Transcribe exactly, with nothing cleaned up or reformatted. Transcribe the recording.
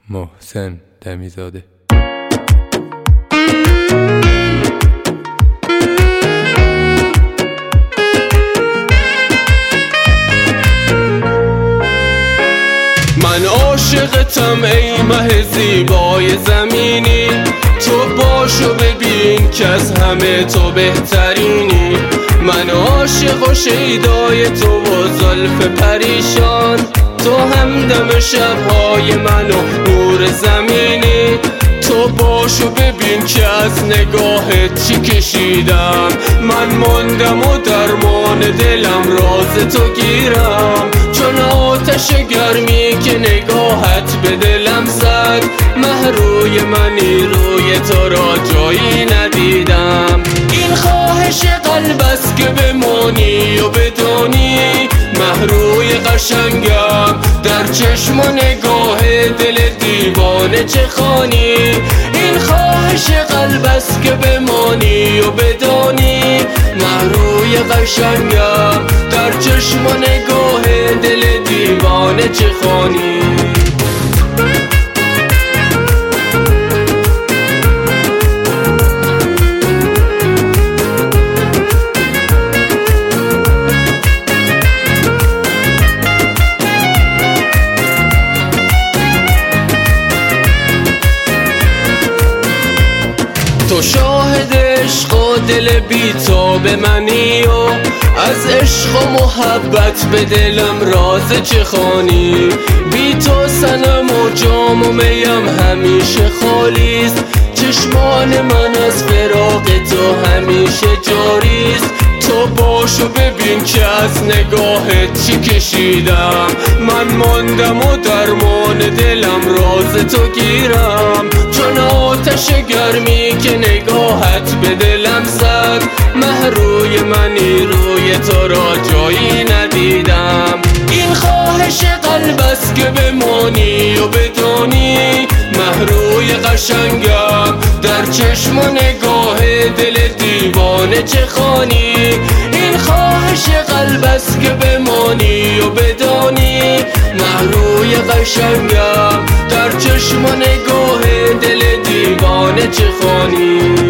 محسن دمیزاده. من عاشقتم ای مه زیبای زمینی، تو باشو ببین که از همه تو بهترینی. من عاشق و شیدای تو و زلف پریشان، تو همدم شبهای من و نور زمینی. تو باشو ببین که از نگاهت چی کشیدم، من ماندم و درمان دلم راز تو گیرم. چون آتش گرمی که نگاهت به دلم زد، مه روی منی روی تو را جایی ندیدم. این خواهش قلب است که بمانی و بدانی، مه روی قشنگم در چشم و نگاه دل دیوانه چه خوانی. این خواهش قلب است که بمانی و بدانی، مه روی قشنگم در چشم و نگاه دل دیوانه چه خوانی. تو شاهد عشق و دل بی‌تاب منی و از عشق و محبت به دلم راز چه خوانی. بی تو صنم و جام و میم همیشه خالیست، چشمان من از فراق تو همیشه جاریست. تو باشو ببین که از نگاهت چی کشیدم، من ماندم و درمان دلم راز تو گیرم. چون آتش گرمی که نگاهت به دلم زد، مه روی منی روی تو را جایی ندیدم. این خواهش قلب است که بمانی و بدانی، مه روی قشنگم در چشم و نگاه دل دیوانه چه خوانی. این خواهش قلب است که بمانی و بدانی، مه روی قشنگم در چشم و نگاه دل دیوانه چه خوانی.